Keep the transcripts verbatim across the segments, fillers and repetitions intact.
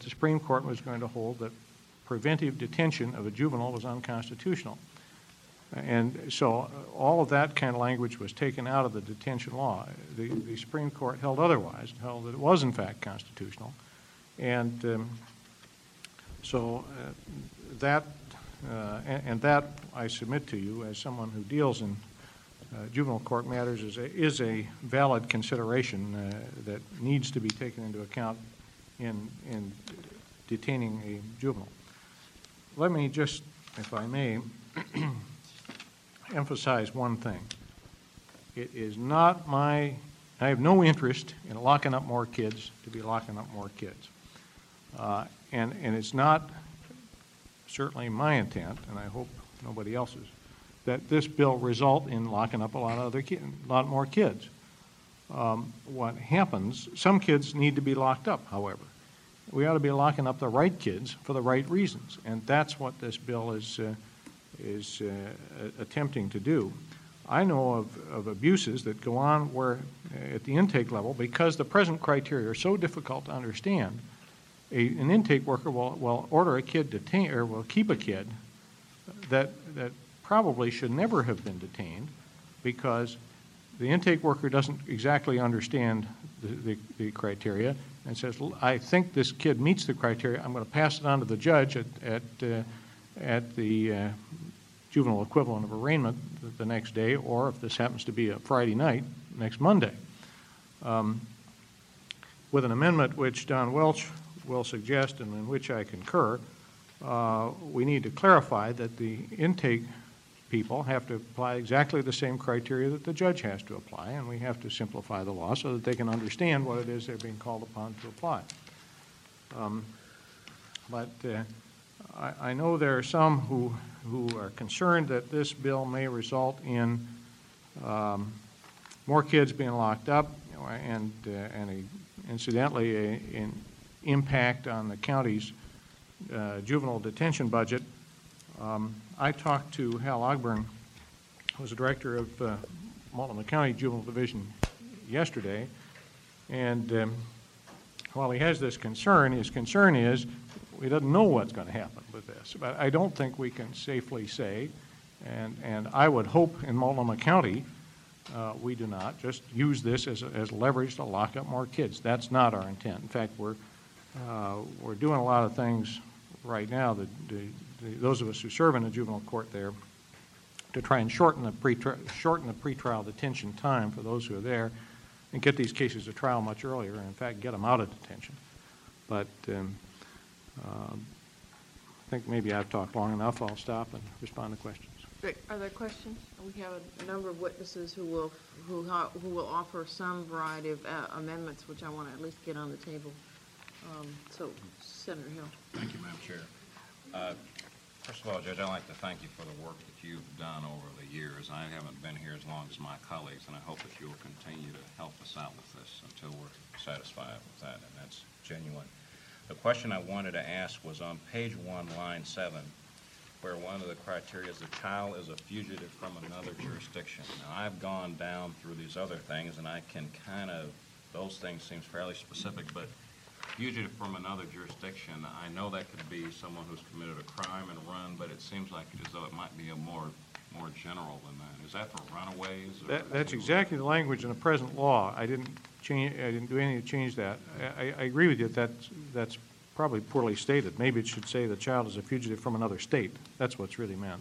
the Supreme Court was going to hold that preventive detention of a juvenile was unconstitutional. And so all of that kind of language was taken out of the detention law. The, the Supreme Court held otherwise, held that it was in fact constitutional. And um, so uh, that, uh, and, and that I submit to you as someone who deals in uh, juvenile court matters is a, is a valid consideration uh, that needs to be taken into account in, in detaining a juvenile. Let me just, if I may, emphasize one thing. It is not my, I have no interest in locking up more kids to be locking up more kids. Uh, and, and it's not certainly my intent, and I hope nobody else's, that this bill result in locking up a lot of other kids, a lot more kids. Um, what happens, some kids need to be locked up, however. We ought to be locking up the right kids for the right reasons, and that's what this bill is uh, is uh, attempting to do. I know of, of abuses that go on where uh, at the intake level, because the present criteria are so difficult to understand, a, an intake worker will, will order a kid detained, or will keep a kid that, that probably should never have been detained because the intake worker doesn't exactly understand the, the, the criteria and says, I think this kid meets the criteria, I'm going to pass it on to the judge at, at, uh, at the uh, juvenile equivalent of arraignment the next day, or if this happens to be a Friday night, next Monday. Um, with an amendment which Don Welch will suggest and in which I concur, uh, we need to clarify that the intake people have to apply exactly the same criteria that the judge has to apply, and we have to simplify the law so that they can understand what it is they're being called upon to apply. Um, but uh, I, I know there are some who, who are concerned that this bill may result in um, more kids being locked up, you know, and, uh, and a, incidentally a, an impact on the county's uh, juvenile detention budget. Um, I talked to Hal Ogburn, who was the director of uh, Multnomah County Juvenile Division yesterday, and um, while he has this concern, his concern is he doesn't know what's going to happen with this. But I don't think we can safely say, and, and I would hope in Multnomah County uh, we do not just use this as, as leverage to lock up more kids. That's not our intent. In fact, we're, uh, we're doing a lot of things right now that the, the, those of us who serve in the juvenile court there to try and shorten the pre shorten the pretrial detention time for those who are there and get these cases to trial much earlier, and in fact get them out of detention. But um, uh, I think maybe I've talked long enough. I'll stop and respond to questions. Rick, are there questions? We have a number of witnesses who will who who will offer some variety of uh, amendments, which I want to at least get on the table. Um, so, Senator Hill. Thank you, Madam Chair. Uh, first of all, Judge, I'd like to thank you for the work that you've done over the years. I haven't been here as long as my colleagues, and I hope that you'll continue to help us out with this until we're satisfied with that, and that's genuine. The question I wanted to ask was on page one, line seven, where one of the criteria is the child is a fugitive from another jurisdiction. Now, I've gone down through these other things, and I can kind of, those things seem fairly specific, but fugitive from another jurisdiction, I know that could be someone who's committed a crime and run, but it seems like as though it might be a more more general than that. Is that for runaways? Or that, that's exactly the language in the present law. I didn't change. I didn't do anything to change that. I, I agree with you that that's, that's probably poorly stated. Maybe it should say the child is a fugitive from another state. That's what's really meant.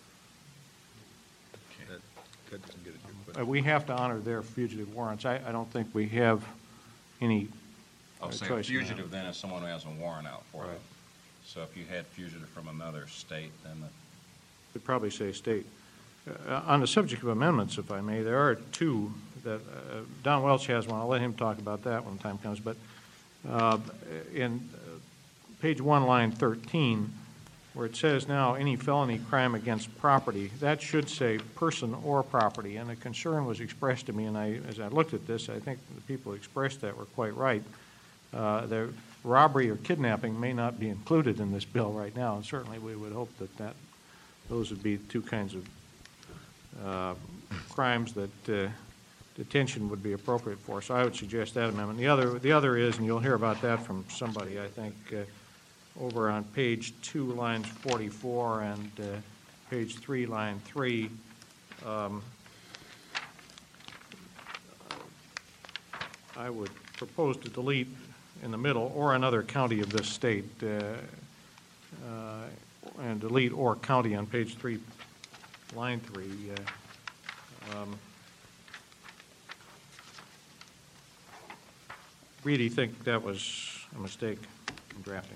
Okay. That, that doesn't get it here, uh, we have to honor their fugitive warrants. I, I don't think we have any I'll uh, say choice. a fugitive then is someone who has a warrant out for Right. them. So if you had fugitive from another state, then the Would probably say state. Uh, on the subject of amendments, if I may, there are two that uh, Don Welch has one. I'll let him talk about that when the time comes. But uh, in uh, page one, line thirteen, where it says now any felony crime against property, that should say person or property. And a concern was expressed to me, and I, as I looked at this, I think the people who expressed that were quite right. Uh, the robbery or kidnapping may not be included in this bill right now, and certainly we would hope that that those would be two kinds of uh, crimes that uh, detention would be appropriate for. So I would suggest that amendment. The other, the other is, and you'll hear about that from somebody, I think, uh, over on page two, lines forty-four, and uh, page three, line three. Um, I would propose to delete in the middle, or another county of this state, uh, uh, and delete or county on page three, line three. Uh, um, really think that was a mistake in drafting.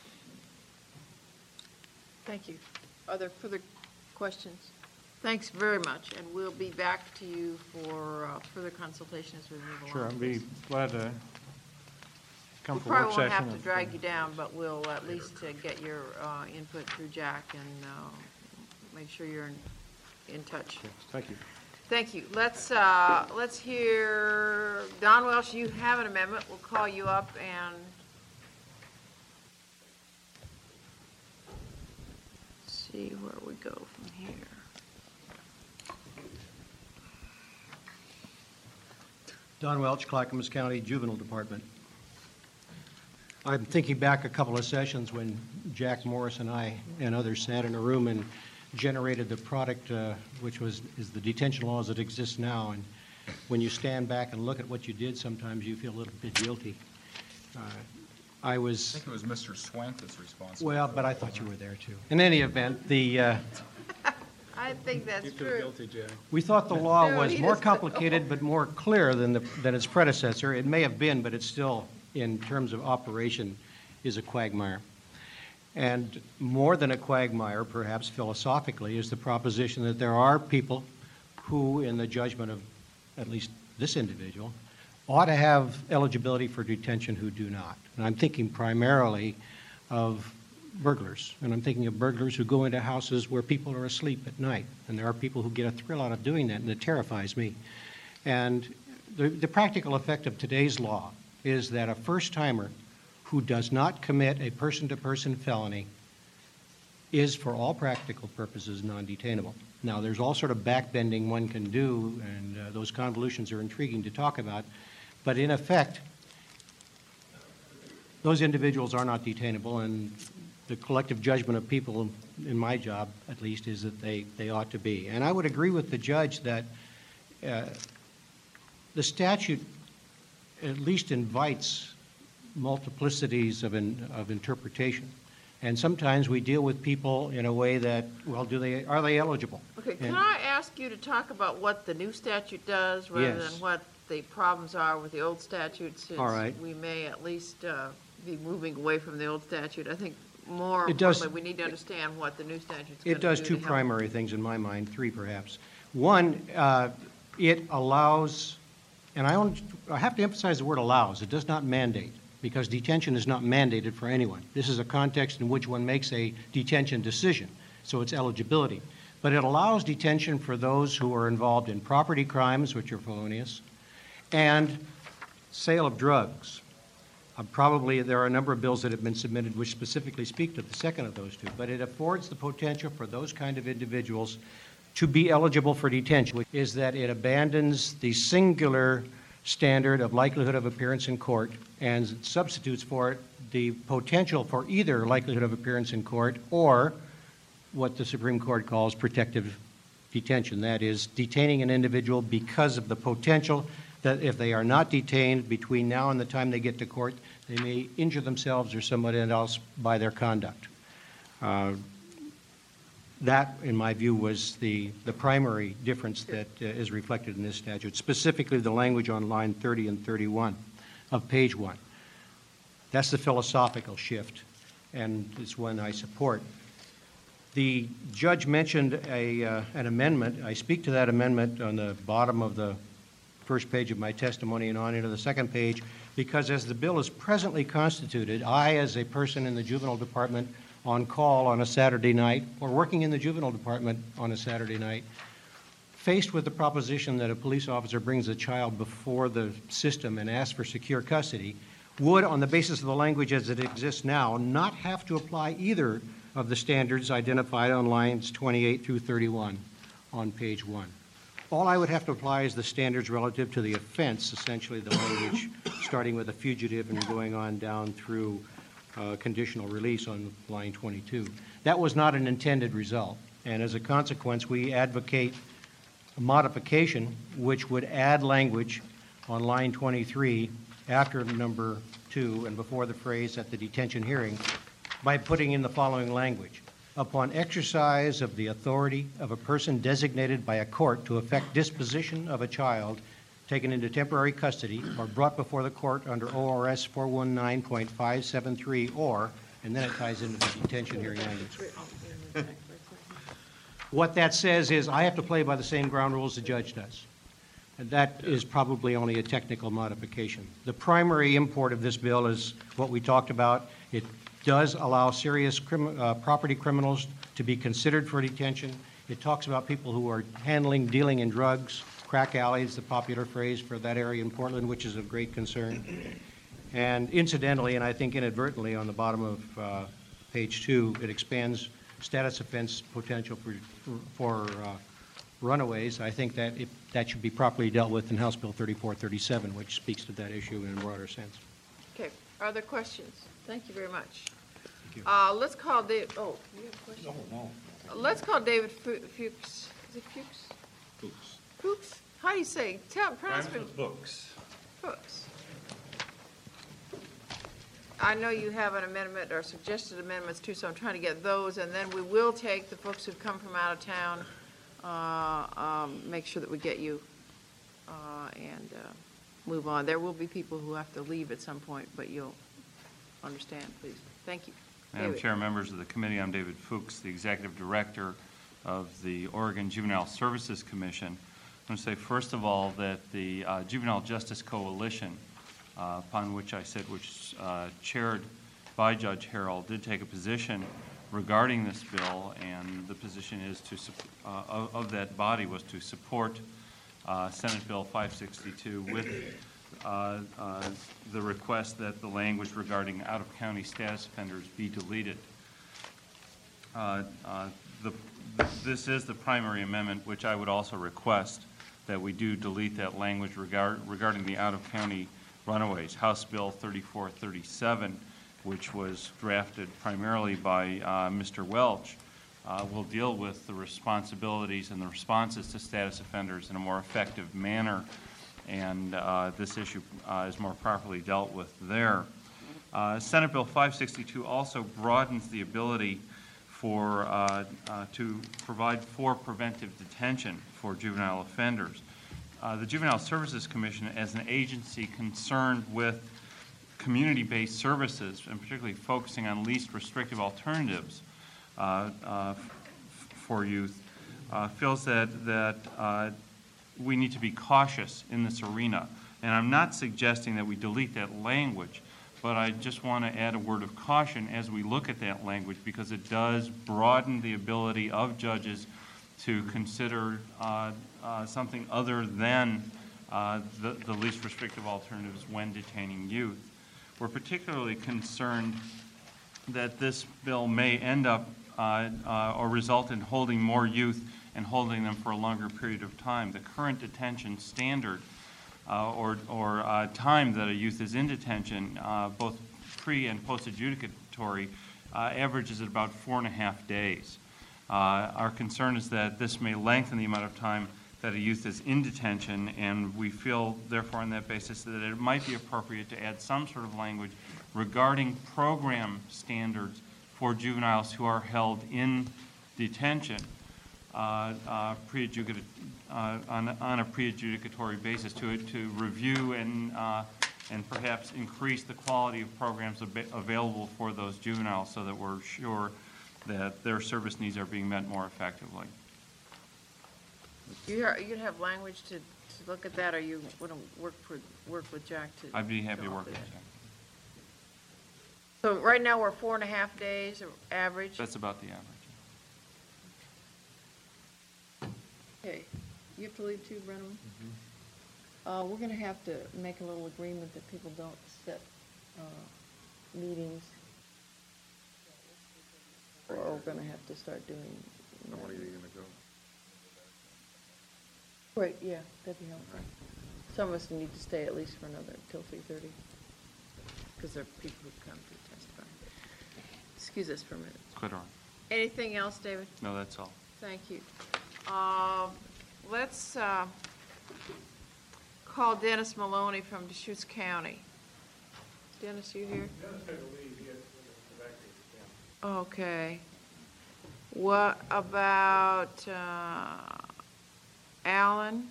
Thank you. Are there further questions? Thanks very much, and we'll be back to you for uh, further consultation as we move along. Sure, I'd be glad to come We for work probably session. won't have to if- drag you down, but we'll at least uh, get your uh, input through Jack and uh, make sure you're in, in touch. Yes, thank you. Thank you. Let's, uh, let's hear, Don Welsh, you have an amendment. We'll call you up and see where we go from here. Don Welch, Clackamas County Juvenile Department. I'm thinking back a couple of sessions when Jack Morris and I and others sat in a room and generated the product, uh, which was is the detention laws that exist now. And when you stand back and look at what you did, sometimes you feel a little bit guilty. Uh, I I was, think it was Mister Swint that's responsible. well, but I thought you were there too. In any event, the uh, I think that's You feel true. guilty, Jack? we thought the law No, was he more doesn't. complicated but more clear than the, than its predecessor. It may have been, but it's still, in terms of operation, is a quagmire. And more than a quagmire, perhaps philosophically, is the proposition that there are people who, in the judgment of at least this individual, ought to have eligibility for detention who do not. And I'm thinking primarily of burglars. And I'm thinking of burglars who go into houses where people are asleep at night. And there are people who get a thrill out of doing that, and it terrifies me. And the, the practical effect of today's law is that a first-timer who does not commit a person-to-person felony is, for all practical purposes, non-detainable. Now, there's all sort of backbending one can do, and uh, those convolutions are intriguing to talk about, but in effect, those individuals are not detainable, and the collective judgment of people, in my job at least, is that they, they ought to be. And I would agree with the judge that uh, the statute at least invites multiplicities of, in, of interpretation. And sometimes we deal with people in a way that, well, do they, are they eligible? Okay, can And- I ask you to talk about what the new statute does rather Yes. than what the problems are with the old statute? Since All right. we may at least uh, be moving away from the old statute. I think more It does- importantly, we need to understand what the new statute's going It to do does to two help. primary things in my mind, three perhaps. One, uh, it allows, and I, only, I have to emphasize the word allows, it does not mandate, because detention is not mandated for anyone. This is a context in which one makes a detention decision, so it's eligibility. But it allows detention for those who are involved in property crimes, which are felonious, and sale of drugs. Uh, Probably there are a number of bills that have been submitted which specifically speak to the second of those two, but it affords the potential for those kind of individuals to be eligible for detention, which is that it abandons the singular standard of likelihood of appearance in court and substitutes for it the potential for either likelihood of appearance in court or what the Supreme Court calls protective detention. That is, detaining an individual because of the potential that if they are not detained between now and the time they get to court, they may injure themselves or somebody else by their conduct. Uh, That, in my view, was the, the primary difference that uh, is reflected in this statute, specifically the language on line thirty and thirty-one of page one. That's the philosophical shift, and it's one I support. The judge mentioned a, uh, an amendment. I speak to that amendment on the bottom of the first page of my testimony and on into the second page, because as the bill is presently constituted, I, as a person in the juvenile department on call on a Saturday night, or working in the juvenile department on a Saturday night, faced with the proposition that a police officer brings a child before the system and asks for secure custody, would, on the basis of the language as it exists now, not have to apply either of the standards identified on lines twenty-eight through thirty-one on page one. all I would have to apply is the standards relative to the offense, essentially the language starting with a fugitive and going on down through uh, conditional release on line twenty-two. That was not an intended result, and as a consequence, we advocate a modification which would add language on line twenty-three after number two and before the phrase "at the detention hearing" by putting in the following language. Upon exercise of the authority of a person designated by a court to effect disposition of a child taken into temporary custody or brought before the court under O R S four nineteen point five seven three or, and then it ties into the detention hearing language. What that says is I have to play by the same ground rules the judge does. And that is probably only a technical modification. The primary import of this bill is what we talked about. It does allow serious crim- uh, property criminals to be considered for detention. It talks about people who are handling, dealing in drugs. Crack alley is the popular phrase for that area in Portland, which is of great concern. And incidentally, and I think inadvertently, on the bottom of uh, page two, it expands status offense potential for, for uh, runaways. I think that it, that should be properly dealt with in House Bill thirty-four thirty-seven, which speaks to that issue in a broader sense. Okay, are there questions? Thank you very much. you. Uh, let's call Dave, oh, you have a question? No, no. Let's call David Fu- Fuchs. Is it Fuchs? Fuchs. Fuchs? How do you say? Tell, pronounce it. Books. Fuchs. I know you have an amendment or suggested amendments too, so I'm trying to get those, and then we will take the folks who've come from out of town, uh, um, make sure that we get you, uh, and uh, move on. There will be people who have to leave at some point, but you'll understand, please. Thank you. Madam David. Chair, members of the committee, I'm David Fuchs, the Executive Director of the Oregon Juvenile Services Commission. I'm going to say, first of all, that the uh, Juvenile Justice Coalition, uh, upon which I sit, which uh, chaired by Judge Harrell, did take a position regarding this bill, and the position is to uh, of, of that body was to support uh, Senate Bill five sixty-two with uh, uh, the request that the language regarding out-of-county status offenders be deleted. Uh, uh, the, this is the primary amendment, which I would also request that we do delete that language regard, regarding the out-of-county runaways. House Bill thirty-four thirty-seven, which was drafted primarily by uh, Mister Welch, uh, will deal with the responsibilities and the responses to status offenders in a more effective manner, and uh, this issue uh, is more properly dealt with there. Uh, Senate Bill five sixty-two also broadens the ability for uh, uh, to provide for preventive detention for juvenile offenders. Uh, the Juvenile Services Commission, as an agency concerned with community-based services, and particularly focusing on least restrictive alternatives uh, uh, for youth, uh, feels that that uh, we need to be cautious in this arena. And I'm not suggesting that we delete that language, but I just want to add a word of caution as we look at that language, because it does broaden the ability of judges to consider uh, uh, something other than uh, the, the least restrictive alternatives when detaining youth. We're particularly concerned that this bill may end up uh, uh, or result in holding more youth and holding them for a longer period of time. The current detention standard uh, or, or uh, time that a youth is in detention, uh, both pre and post adjudicatory, uh, averages at about four and a half days. Uh, our concern is that this may lengthen the amount of time that a youth is in detention, and we feel, therefore, on that basis, that it might be appropriate to add some sort of language regarding program standards for juveniles who are held in detention uh, uh, pre-adjudic- uh, on, on a pre-adjudicatory basis to, to review and, uh, and perhaps increase the quality of programs ab- available for those juveniles so that we're sure that their service needs are being met more effectively. You are, you'd have language to, to look at that, or you want to work for, work with Jack to? I'd be happy to come up work with that? that. So right now, we're four and a half days average? That's about the average. Okay, you have to leave too, Brennan? Uh, we're gonna have to make a little agreement that people don't set, uh, meetings. Or we're gonna have to start doing. How are you gonna go? Great, yeah, that'd be helpful. Some of us need to stay at least for another, till three thirty, because there are people who come to testify. Excuse us for a minute. Quite all right. Anything else, David? No, that's all. Thank you. Um, Let's uh, call Dennis Maloney from Deschutes County. Dennis, you here? Okay. What about uh, Alan?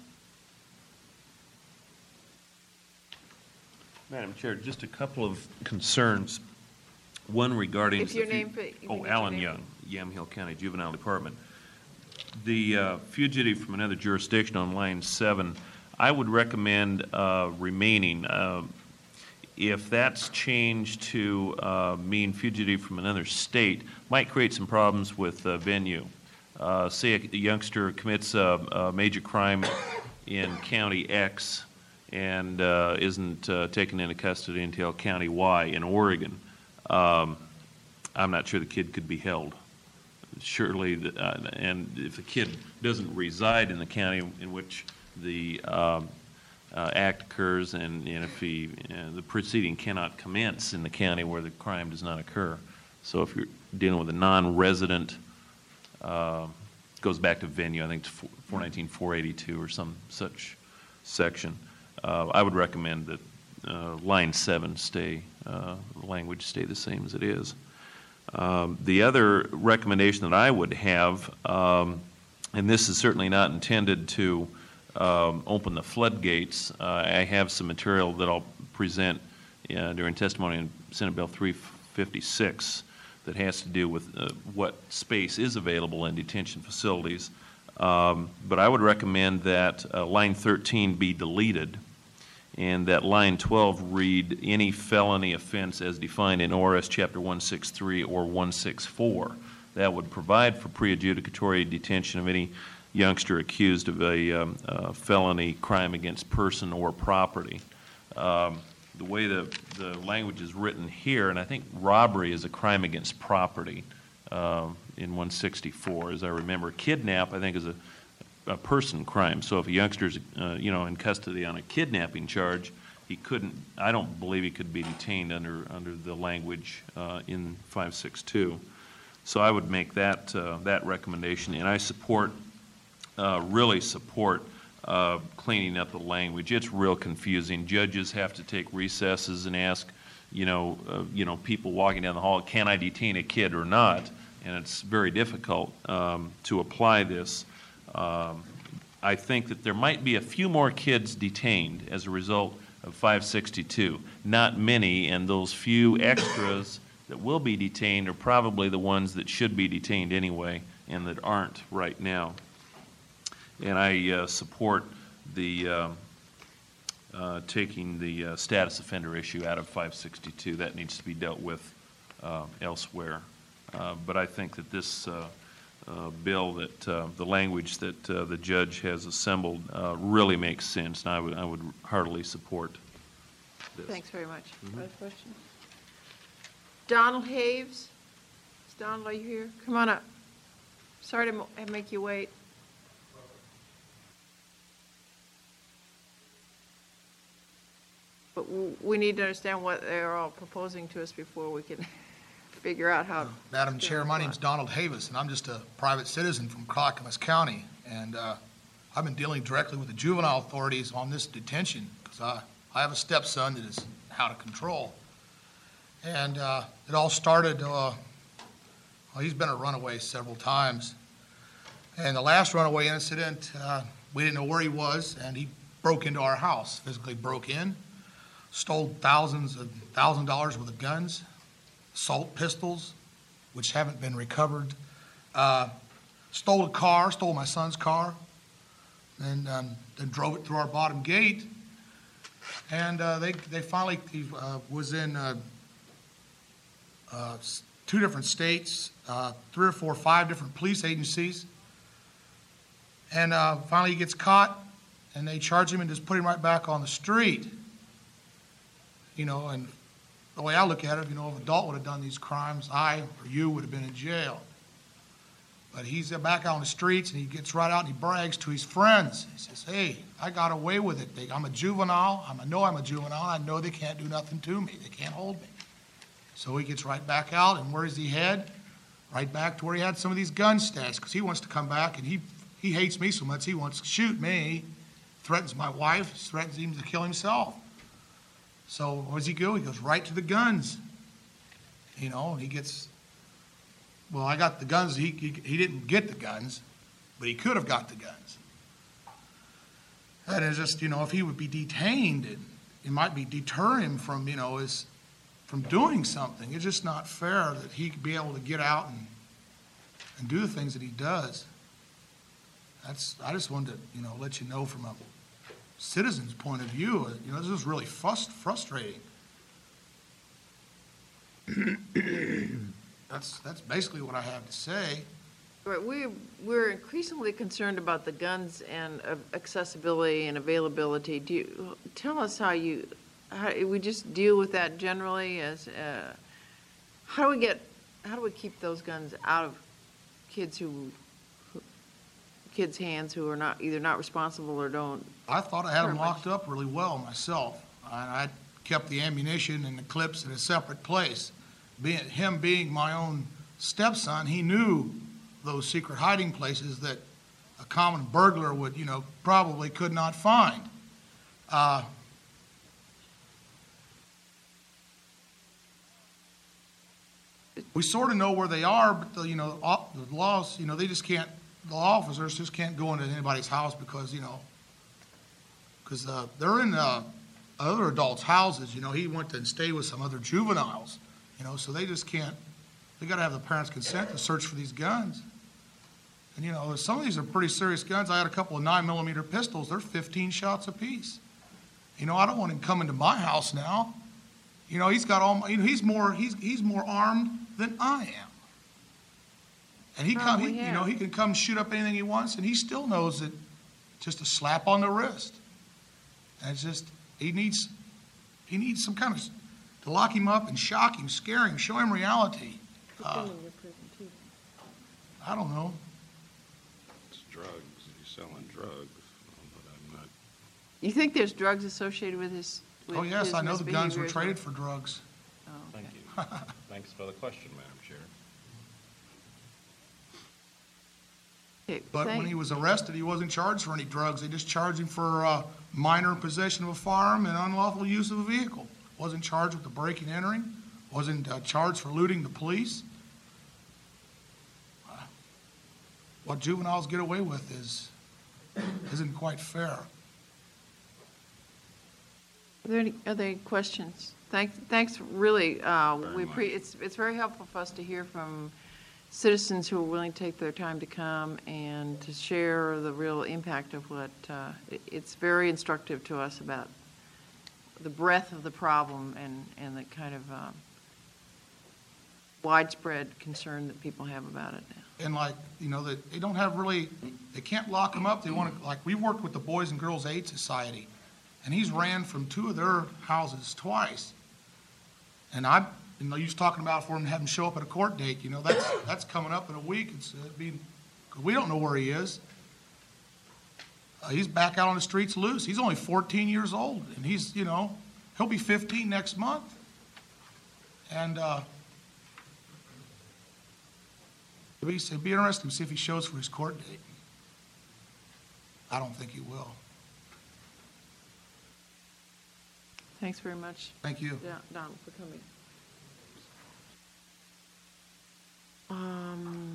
Madam Chair, just a couple of concerns. One regarding. If your the fu- name, please. Oh, Alan Young, Yamhill County Juvenile Department. The uh, fugitive from another jurisdiction on line seven, I would recommend uh, remaining. Uh, If that's changed to uh, mean fugitive from another state, might create some problems with uh, venue. Uh, Say a youngster commits a, a major crime in County X and uh, isn't uh, taken into custody until County Y in Oregon. Um, I'm not sure the kid could be held. Surely, the- uh, and if the kid doesn't reside in the county in which the um, uh, act occurs, and, and if he, uh, the proceeding cannot commence in the county where the crime does not occur. So if you're dealing with a non-resident, uh, goes back to venue, I think it's four nineteen four eighty-two or some such section. Uh, I would recommend that uh, line seven stay, uh, language stay the same as it is. Um, The other recommendation that I would have, um, and this is certainly not intended to um, open the floodgates, uh, I have some material that I'll present uh, during testimony in Senate Bill three fifty-six that has to do with uh, what space is available in detention facilities. Um, But I would recommend that uh, line thirteen be deleted, and that line twelve read, any felony offense as defined in O R S Chapter one sixty-three or one sixty-four. That would provide for pre-adjudicatory detention of any youngster accused of a um, uh, felony crime against person or property. Um, The way the, the language is written here, and I think robbery is a crime against property um, in one sixty-four, as I remember. Kidnap, I think, is a a person crime. So if a youngster's, uh, you know, in custody on a kidnapping charge, he couldn't, I don't believe he could be detained under, under the language uh, in five sixty-two. So I would make that, uh, that recommendation, and I support, uh, really support uh, cleaning up the language. It's real confusing. Judges have to take recesses and ask, you know, uh, you know, people walking down the hall, can I detain a kid or not? And it's very difficult um, to apply this. Um, I think that there might be a few more kids detained as a result of five sixty-two. Not many, and those few extras that will be detained are probably the ones that should be detained anyway and that aren't right now. And I uh, support the uh, uh, taking the uh, status offender issue out of five sixty-two. That needs to be dealt with uh, elsewhere. Uh, but I think that this uh, Uh, bill, that uh, the language that uh, the judge has assembled uh, really makes sense, and I would, I would heartily support this. Thanks very much. Other questions? Donald Haves? Is Donald, are you here? Come on up. Sorry to mo- make you wait. But w- we need to understand what they're all proposing to us before we can figure out how. Madam Chair, my name's Donald Havis, and I'm just a private citizen from Clackamas County. And uh, I've been dealing directly with the juvenile authorities on this detention because I, I have a stepson that is out of control. And uh, it all started, uh, well, he's been a runaway several times. And the last runaway incident, uh, we didn't know where he was, and he broke into our house, physically broke in, stole thousands of thousand dollars worth of guns, assault pistols, which haven't been recovered, uh, stole a car, stole my son's car, and um, then drove it through our bottom gate. And uh, they they finally he, uh, was in uh, uh, s- two different states, uh, three or four, five different police agencies. And uh, finally he gets caught, and they charge him and just put him right back on the street. You know, and the way I look at it, you know, if an adult would have done these crimes, I or you would have been in jail. But he's back out on the streets, and he gets right out and he brags to his friends. He says, hey, I got away with it. They, I'm a juvenile. I'm, I know I'm a juvenile. I know they can't do nothing to me. They can't hold me. So he gets right back out, and where does he head? Right back to where he had some of these gun stats, because he wants to come back, and he, he hates me so much, he wants to shoot me, threatens my wife, threatens him to kill himself. So where does he go? He goes right to the guns. You know, and he gets... Well, I got the guns. He, he he didn't get the guns, but he could have got the guns. And it's just, you know, if he would be detained, it, it might be deter him from, you know, his, from doing something. It's just not fair that he could be able to get out and and do the things that he does. That's I just wanted to, you know, let you know from a citizen's point of view. You know, this is really frust- frustrating. That's, that's basically what I have to say. Right, we, we're increasingly concerned about the guns and uh, accessibility and availability. Do you, tell us how you, how, we just deal with that generally as, uh, how do we get, how do we keep those guns out of kids who, who kids' hands who are not, either not responsible or don't? I thought I had them Very much. locked up really well myself. I, I kept the ammunition and the clips in a separate place. Being, him being my own stepson, he knew those secret hiding places that a common burglar would, you know, probably could not find. Uh, we sort of know where they are, but the, you know, op- the laws, you know, they just can't, the law officers just can't go into anybody's house because, you know, because uh, they're in uh, other adults' houses. You know, he went to stay with some other juveniles. You know, so they just can't, they got to have the parents' consent to search for these guns. And, you know, some of these are pretty serious guns. I had a couple of nine millimeter pistols. They're fifteen shots apiece. You know, I don't want him coming to my house now. You know, he's got all my, you know, he's more, he's, he's more armed than I am. And he Oh, come, we he, you know, have. he can come shoot up anything he wants, and he still knows that just a slap on the wrist. And it's just, he needs, he needs some kind of, to lock him up and shock him, scare him, show him reality. Uh, I don't know. It's drugs, he's selling drugs, but I'm not, You think there's drugs associated with his, with Oh, yes, his I know the guns were misbehavior as traded well? for drugs. Oh, Thank okay. you. Thanks for the question, Madam Chair. Okay, But when thank- he was arrested, he wasn't charged for any drugs. They just charged him for uh, minor possession of a firearm and unlawful use of a vehicle. Wasn't charged with the breaking and entering. Wasn't uh, charged for looting the police. Uh, What juveniles get away with is, isn't quite fair. Are there any, are there any questions? Thanks, thanks, really, uh, Very we, much. pre- it's, it's very helpful for us to hear from citizens who are willing to take their time to come and to share the real impact of what, uh, it- it's very instructive to us about the breadth of the problem and, and the kind of um, widespread concern that people have about it now. And like, you know, that they don't have really, they can't lock them up. They want to, like, we worked with the Boys and Girls Aid Society, and he's ran from two of their houses twice. And I, you know, you was talking about for him to have him show up at a court date, you know, that's, that's coming up in a week. It's, it'd be, 'cause we don't know where he is. Uh, he's back out on the streets loose. He's only fourteen years old, and he's, you know, he'll be fifteen next month. And, uh, it'd be, it'd be interesting to see if he shows for his court date. I don't think he will. Thanks very much, Thank you. Don- Donald, for coming. Um,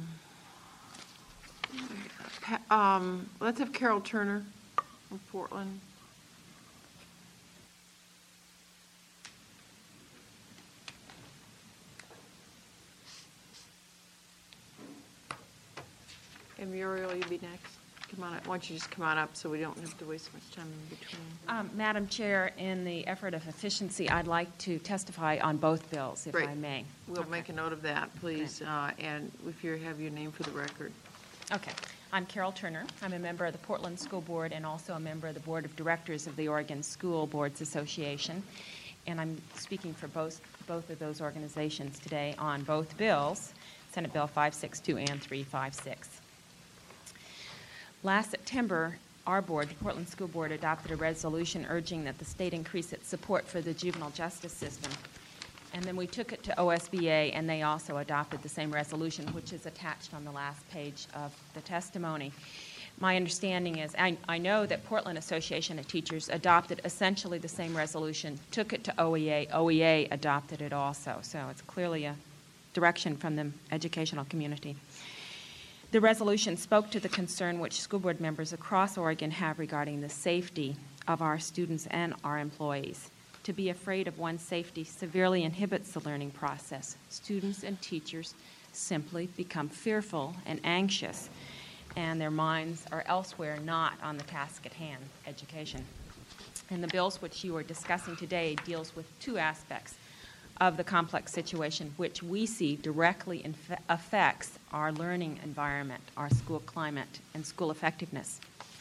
Pa- um, let's have Carol Turner from Portland. And Muriel, you'll be next. Come on up. Why don't you just come on up so we don't have to waste so much time in between. Um, Madam Chair, in the effort of efficiency, I'd like to testify on both bills, if Great. I may. We'll Okay. make a note of that, please, uh, and if you have your name for the record. Okay. I'm Carol Turner. I'm a member of the Portland School Board and also a member of the Board of Directors of the Oregon School Boards Association. And I'm speaking for both, both of those organizations today on both bills. Senate Bill five sixty-two and three fifty-six. Last September, our board, the Portland School Board, adopted a resolution urging that the state increase its support for the juvenile justice system. And then we took it to O S B A, and they also adopted the same resolution, which is attached on the last page of the testimony. My understanding is, I, I know that Portland Association of Teachers adopted essentially the same resolution, took it to O E A, O E A adopted it also. So it's clearly a direction from the educational community. The resolution spoke to the concern which school board members across Oregon have regarding the safety of our students and our employees. To be afraid of one's safety severely inhibits the learning process. Students and teachers simply become fearful and anxious, and their minds are elsewhere, not on the task at hand, education. And the bills which you are discussing today deals with two aspects of the complex situation which we see directly inf- affects our learning environment, our school climate, and school effectiveness.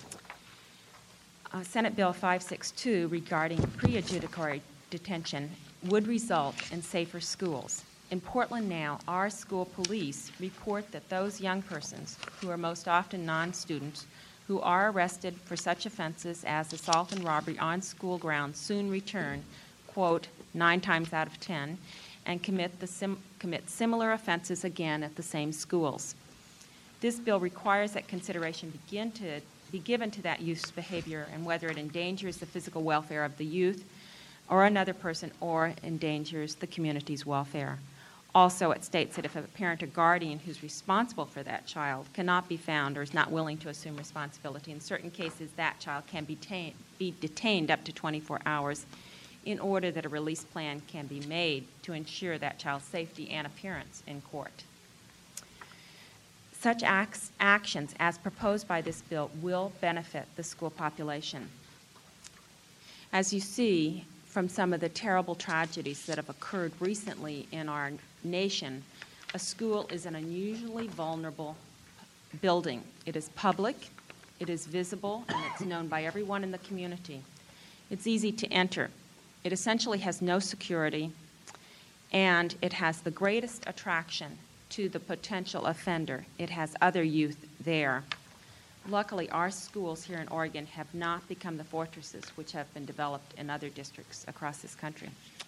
Uh, Senate Bill five sixty-two regarding pre-adjudicatory detention would result in safer schools. In Portland now, our school police report that those young persons, who are most often non-students, who are arrested for such offenses as assault and robbery on school grounds soon return, quote, nine times out of ten, and commit, the sim- commit similar offenses again at the same schools. This bill requires that consideration begin to be given to that youth's behavior and whether it endangers the physical welfare of the youth or another person or endangers the community's welfare. Also, it states that if a parent or guardian who's responsible for that child cannot be found or is not willing to assume responsibility, in certain cases that child can be, ta- be detained up to twenty-four hours in order that a release plan can be made to ensure that child's safety and appearance in court. Such acts, actions as proposed by this bill will benefit the school population. As you see from some of the terrible tragedies that have occurred recently in our nation, a school is an unusually vulnerable building. It is public, it is visible, and it's known by everyone in the community. It's easy to enter. It essentially has no security, and it has the greatest attraction to the potential offender. It has other youth there. Luckily, our schools here in Oregon have not become the fortresses which have been developed in other districts across this country.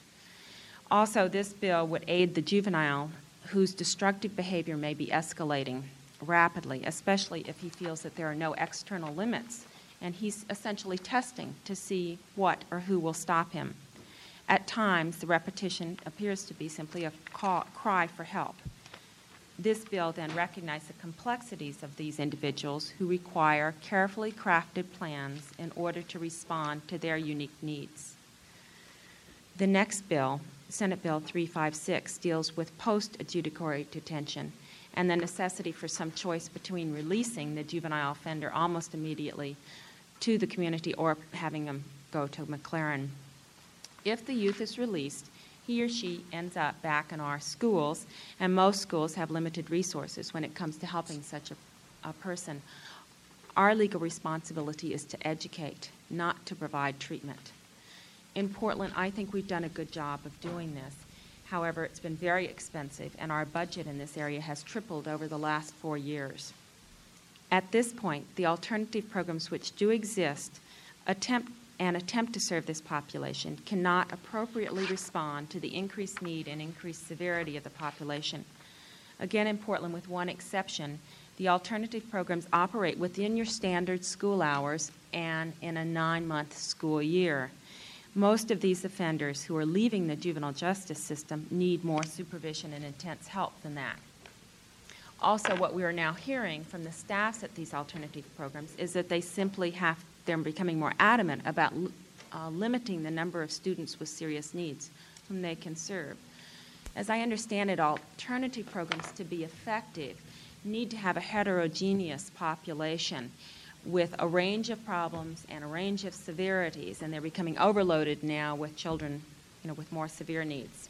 Also, this bill would aid the juvenile whose destructive behavior may be escalating rapidly, especially if he feels that there are no external limits, and he's essentially testing to see what or who will stop him. At times, the repetition appears to be simply a call, cry for help. This bill then recognizes the complexities of these individuals who require carefully crafted plans in order to respond to their unique needs. The next bill, Senate Bill three fifty-six, deals with post-adjudicatory detention and the necessity for some choice between releasing the juvenile offender almost immediately to the community or having them go to McLaren. If the youth is released, he or she ends up back in our schools, and most schools have limited resources when it comes to helping such a, a person. Our legal responsibility is to educate, not to provide treatment. In Portland, I think we've done a good job of doing this. However, it's been very expensive, and our budget in this area has tripled over the last four years. At this point, the alternative programs which do exist attempt and attempt to serve this population cannot appropriately respond to the increased need and increased severity of the population. Again, in Portland, with one exception, the alternative programs operate within your standard school hours and in a nine-month school year. Most of these offenders who are leaving the juvenile justice system need more supervision and intense help than that. Also, what we are now hearing from the staffs at these alternative programs is that they simply have they're becoming more adamant about uh, limiting the number of students with serious needs whom they can serve. As I understand it, alternative programs to be effective need to have a heterogeneous population with a range of problems and a range of severities, and they're becoming overloaded now with children, you know, with more severe needs.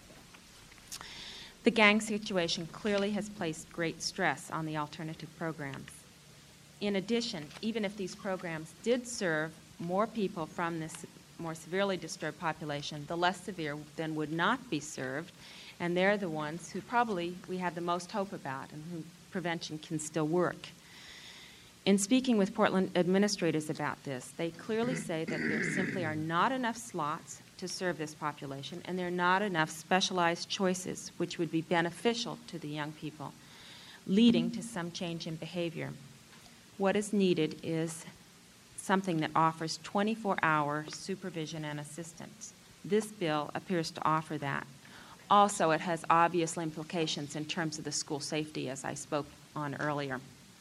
The gang situation clearly has placed great stress on the alternative programs. In addition, even if these programs did serve more people from this more severely disturbed population, the less severe then would not be served, And they're the ones who probably we have the most hope about and who prevention can still work. In speaking with Portland administrators about this, they clearly say that there simply are not enough slots to serve this population, and there are not enough specialized choices which would be beneficial to the young people, leading to some change in behavior. What is needed is something that offers twenty-four hour supervision and assistance. This bill appears to offer that. Also, it has obvious implications in terms of the school safety, as I spoke on earlier.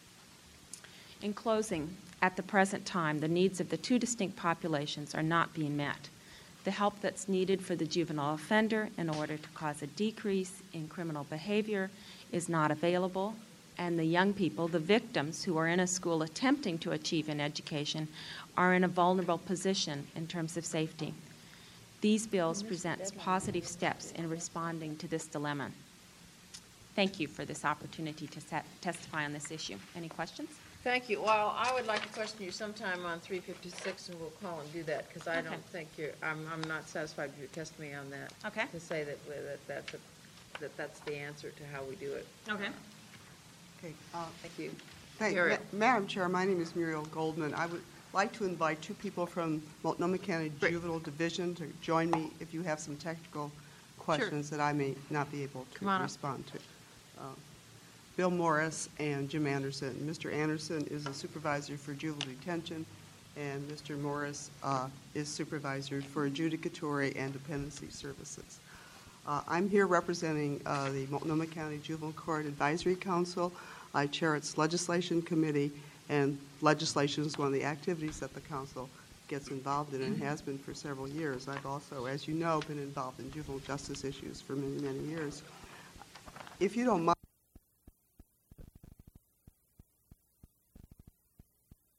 In closing, at the present time, the needs of the two distinct populations are not being met. The help that's needed for the juvenile offender in order to cause a decrease in criminal behavior is not available, and the young people, the victims who are in a school attempting to achieve an education, are in a vulnerable position in terms of safety. These bills present positive steps in responding to this dilemma. Thank you for this opportunity to set, testify on this issue. Any questions? Thank you. Well, I would like to question you sometime on three fifty-six, and we'll call and do that, because I Okay. don't think you're, I'm, I'm not satisfied with your testimony on that. Okay. To say that, that, that's a- that that's the answer to how we do it. Okay. Okay, uh, Thank you. thank- Muriel. Ma- Madam Chair, my name is Muriel Goldman. I would like to invite two people from Multnomah County Great. Juvenile Division to join me if you have some technical questions that I may not be able Come on to up. respond to. Uh, Bill Morris and Jim Anderson. Mister Anderson is a supervisor for juvenile detention, and Mister Morris uh, is supervisor for adjudicatory and dependency services. Uh, I'm here representing uh, the Multnomah County Juvenile Court Advisory Council. I chair its legislation committee, and legislation is one of the activities that the council gets involved in and has been for several years. I've also, as you know, been involved in juvenile justice issues for many, many years. If you don't mind,